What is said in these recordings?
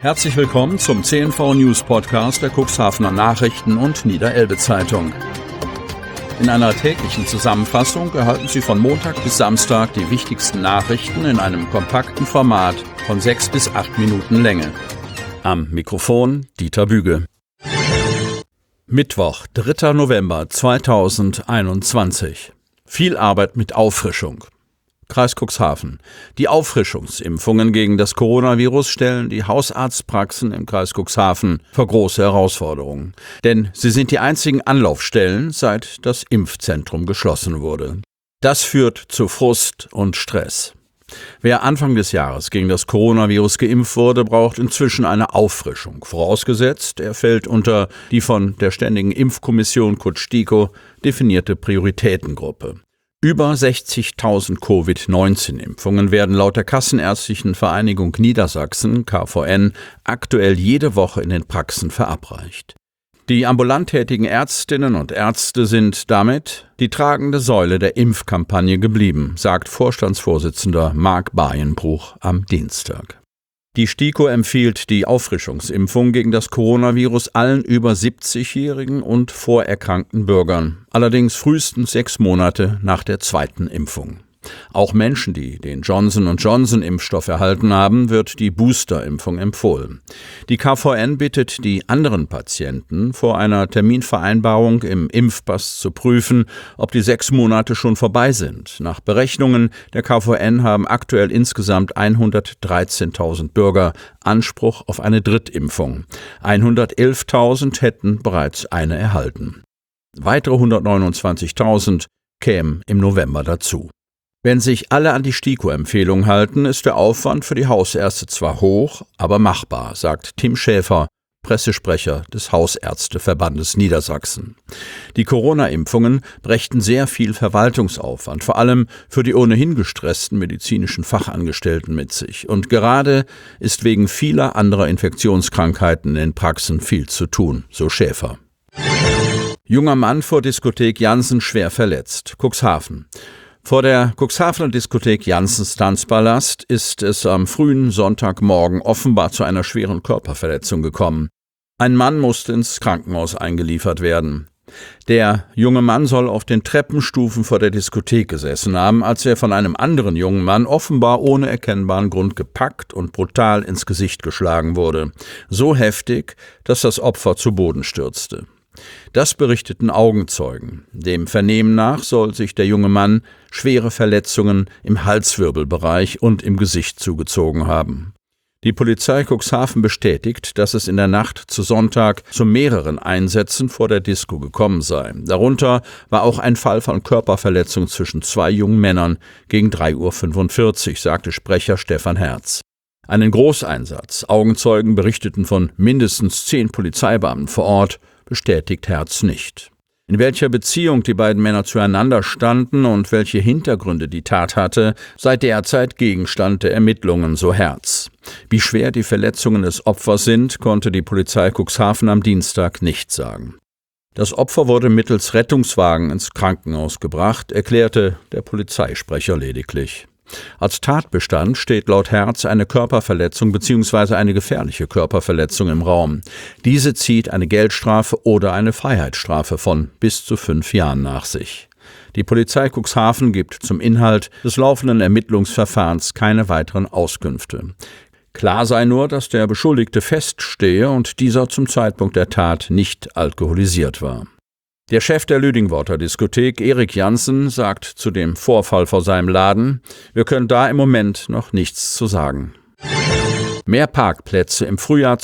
Herzlich willkommen zum CNV News Podcast der Cuxhavener Nachrichten und Niederelbe Zeitung. In einer täglichen Zusammenfassung erhalten Sie von Montag bis Samstag die wichtigsten Nachrichten in einem kompakten Format von 6 bis 8 Minuten Länge. Am Mikrofon Dieter Büge. Mittwoch, 3. November 2021. Viel Arbeit mit Auffrischung. Kreis Cuxhaven. Die Auffrischungsimpfungen gegen das Coronavirus stellen die Hausarztpraxen im Kreis Cuxhaven vor große Herausforderungen. Denn sie sind die einzigen Anlaufstellen, seit das Impfzentrum geschlossen wurde. Das führt zu Frust und Stress. Wer Anfang des Jahres gegen das Coronavirus geimpft wurde, braucht inzwischen eine Auffrischung. Vorausgesetzt, er fällt unter die von der Ständigen Impfkommission STIKO definierte Prioritätengruppe. Über 60.000 Covid-19-Impfungen werden laut der Kassenärztlichen Vereinigung Niedersachsen, KVN, aktuell jede Woche in den Praxen verabreicht. Die ambulant tätigen Ärztinnen und Ärzte sind damit die tragende Säule der Impfkampagne geblieben, sagt Vorstandsvorsitzender Marc Bayenbruch am Dienstag. Die STIKO empfiehlt die Auffrischungsimpfung gegen das Coronavirus allen über 70-jährigen und vorerkrankten Bürgern, allerdings frühestens 6 Monate nach der zweiten Impfung. Auch Menschen, die den Johnson-&Johnson-Impfstoff erhalten haben, wird die Boosterimpfung empfohlen. Die KVN bittet die anderen Patienten, vor einer Terminvereinbarung im Impfpass zu prüfen, ob die 6 Monate schon vorbei sind. Nach Berechnungen der KVN haben aktuell insgesamt 113.000 Bürger Anspruch auf eine Drittimpfung. 111.000 hätten bereits eine erhalten. Weitere 129.000 kämen im November dazu. Wenn sich alle an die STIKO-Empfehlung halten, ist der Aufwand für die Hausärzte zwar hoch, aber machbar, sagt Tim Schäfer, Pressesprecher des Hausärzteverbandes Niedersachsen. Die Corona-Impfungen brächten sehr viel Verwaltungsaufwand, vor allem für die ohnehin gestressten medizinischen Fachangestellten mit sich. Und gerade ist wegen vieler anderer Infektionskrankheiten in den Praxen viel zu tun, so Schäfer. Junger Mann vor Diskothek Janssen schwer verletzt. Cuxhaven. Vor der Cuxhavener Diskothek Janssens Tanzpalast ist es am frühen Sonntagmorgen offenbar zu einer schweren Körperverletzung gekommen. Ein Mann musste ins Krankenhaus eingeliefert werden. Der junge Mann soll auf den Treppenstufen vor der Diskothek gesessen haben, als er von einem anderen jungen Mann offenbar ohne erkennbaren Grund gepackt und brutal ins Gesicht geschlagen wurde. So heftig, dass das Opfer zu Boden stürzte. Das berichteten Augenzeugen. Dem Vernehmen nach soll sich der junge Mann schwere Verletzungen im Halswirbelbereich und im Gesicht zugezogen haben. Die Polizei Cuxhaven bestätigt, dass es in der Nacht zu Sonntag zu mehreren Einsätzen vor der Disco gekommen sei. Darunter war auch ein Fall von Körperverletzung zwischen 2 jungen Männern gegen 3:45 Uhr, sagte Sprecher Stefan Herz. Einen Großeinsatz, Augenzeugen berichteten von mindestens 10 Polizeibeamten vor Ort, bestätigt Herz nicht. In welcher Beziehung die beiden Männer zueinander standen und welche Hintergründe die Tat hatte, sei derzeit Gegenstand der Ermittlungen, so Herz. Wie schwer die Verletzungen des Opfers sind, konnte die Polizei Cuxhaven am Dienstag nicht sagen. Das Opfer wurde mittels Rettungswagen ins Krankenhaus gebracht, erklärte der Polizeisprecher lediglich. Als Tatbestand steht laut Herz eine Körperverletzung bzw. eine gefährliche Körperverletzung im Raum. Diese zieht eine Geldstrafe oder eine Freiheitsstrafe von bis zu 5 Jahren nach sich. Die Polizei Cuxhaven gibt zum Inhalt des laufenden Ermittlungsverfahrens keine weiteren Auskünfte. Klar sei nur, dass der Beschuldigte feststehe und dieser zum Zeitpunkt der Tat nicht alkoholisiert war. Der Chef der Lüdingworter Diskothek, Erik Janssen, sagt zu dem Vorfall vor seinem Laden: Wir können da im Moment noch nichts zu sagen. Mehr Parkplätze im Frühjahr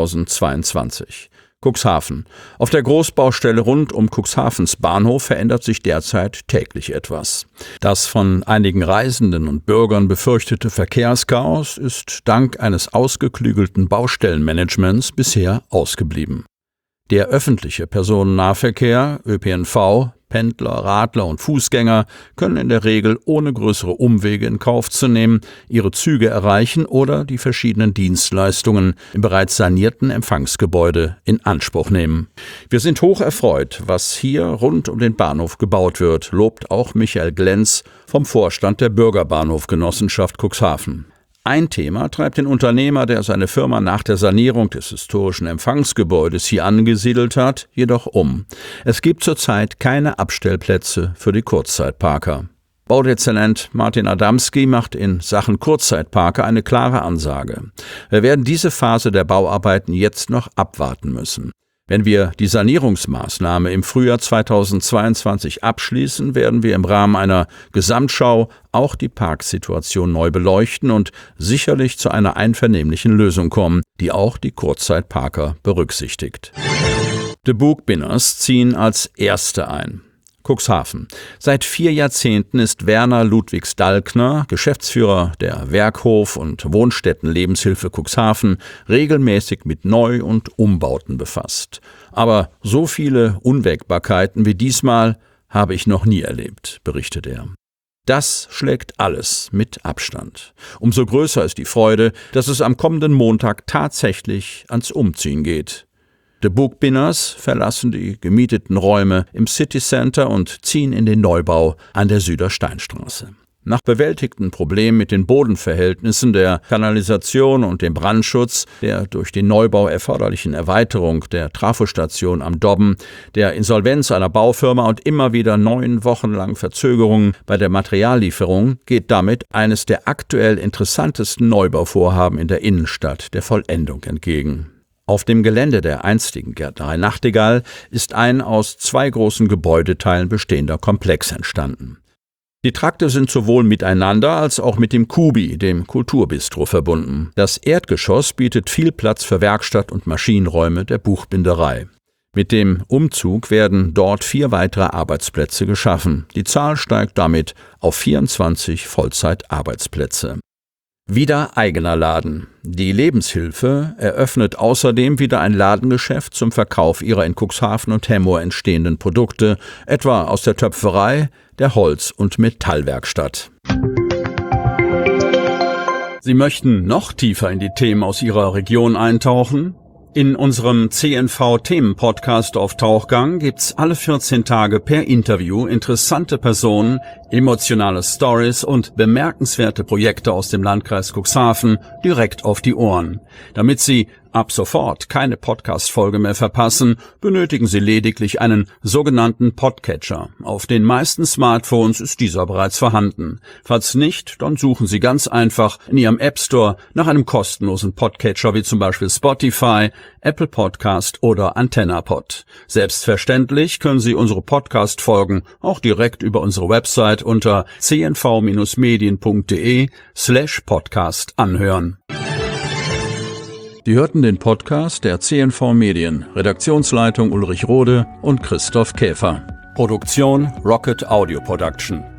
2022. Cuxhaven. Auf der Großbaustelle rund um Cuxhavens Bahnhof verändert sich derzeit täglich etwas. Das von einigen Reisenden und Bürgern befürchtete Verkehrschaos ist dank eines ausgeklügelten Baustellenmanagements bisher ausgeblieben. Der öffentliche Personennahverkehr, ÖPNV, Pendler, Radler und Fußgänger können in der Regel ohne größere Umwege in Kauf zu nehmen, ihre Züge erreichen oder die verschiedenen Dienstleistungen im bereits sanierten Empfangsgebäude in Anspruch nehmen. Wir sind hoch erfreut, was hier rund um den Bahnhof gebaut wird, lobt auch Michael Glenz vom Vorstand der Bürgerbahnhofgenossenschaft Cuxhaven. Ein Thema treibt den Unternehmer, der seine Firma nach der Sanierung des historischen Empfangsgebäudes hier angesiedelt hat, jedoch um. Es gibt zurzeit keine Abstellplätze für die Kurzzeitparker. Baudezernent Martin Adamski macht in Sachen Kurzzeitparker eine klare Ansage. Wir werden diese Phase der Bauarbeiten jetzt noch abwarten müssen. Wenn wir die Sanierungsmaßnahme im Frühjahr 2022 abschließen, werden wir im Rahmen einer Gesamtschau auch die Parksituation neu beleuchten und sicherlich zu einer einvernehmlichen Lösung kommen, die auch die Kurzzeitparker berücksichtigt. De Boekbinners ziehen als Erste ein. Cuxhaven. Seit 4 Jahrzehnten ist Werner Ludwigs-Dalkner, Geschäftsführer der Werkhof- und Wohnstätten-Lebenshilfe Cuxhaven, regelmäßig mit Neu- und Umbauten befasst. Aber so viele Unwägbarkeiten wie diesmal habe ich noch nie erlebt, berichtet er. Das schlägt alles mit Abstand. Umso größer ist die Freude, dass es am kommenden Montag tatsächlich ans Umziehen geht. De Boekbinners verlassen die gemieteten Räume im City Center und ziehen in den Neubau an der Südersteinstraße. Nach bewältigten Problemen mit den Bodenverhältnissen, der Kanalisation und dem Brandschutz, der durch den Neubau erforderlichen Erweiterung der Trafostation am Dobben, der Insolvenz einer Baufirma und immer wieder 9 Wochen lang Verzögerungen bei der Materiallieferung, geht damit eines der aktuell interessantesten Neubauvorhaben in der Innenstadt der Vollendung entgegen. Auf dem Gelände der einstigen Gärtnerei Nachtigall ist ein aus 2 großen Gebäudeteilen bestehender Komplex entstanden. Die Trakte sind sowohl miteinander als auch mit dem Kubi, dem Kulturbistro, verbunden. Das Erdgeschoss bietet viel Platz für Werkstatt und Maschinenräume der Buchbinderei. Mit dem Umzug werden dort 4 weitere Arbeitsplätze geschaffen. Die Zahl steigt damit auf 24 Vollzeitarbeitsplätze. Wieder eigener Laden. Die Lebenshilfe eröffnet außerdem wieder ein Ladengeschäft zum Verkauf ihrer in Cuxhaven und Hemmoor entstehenden Produkte, etwa aus der Töpferei, der Holz- und Metallwerkstatt. Sie möchten noch tiefer in die Themen aus Ihrer Region eintauchen? In unserem CNV-Themen-Podcast auf Tauchgang gibt's alle 14 Tage per Interview interessante Personen, emotionale Stories und bemerkenswerte Projekte aus dem Landkreis Cuxhaven direkt auf die Ohren. Damit Sie ab sofort keine Podcast-Folge mehr verpassen, benötigen Sie lediglich einen sogenannten Podcatcher. Auf den meisten Smartphones ist dieser bereits vorhanden. Falls nicht, dann suchen Sie ganz einfach in Ihrem App Store nach einem kostenlosen Podcatcher wie zum Beispiel Spotify, Apple Podcast oder AntennaPod. Selbstverständlich können Sie unsere Podcast-Folgen auch direkt über unsere Website unter cnv-medien.de/podcast anhören. Die hörten den Podcast der CNV Medien, Redaktionsleitung Ulrich Rode und Christoph Käfer. Produktion Rocket Audio Production.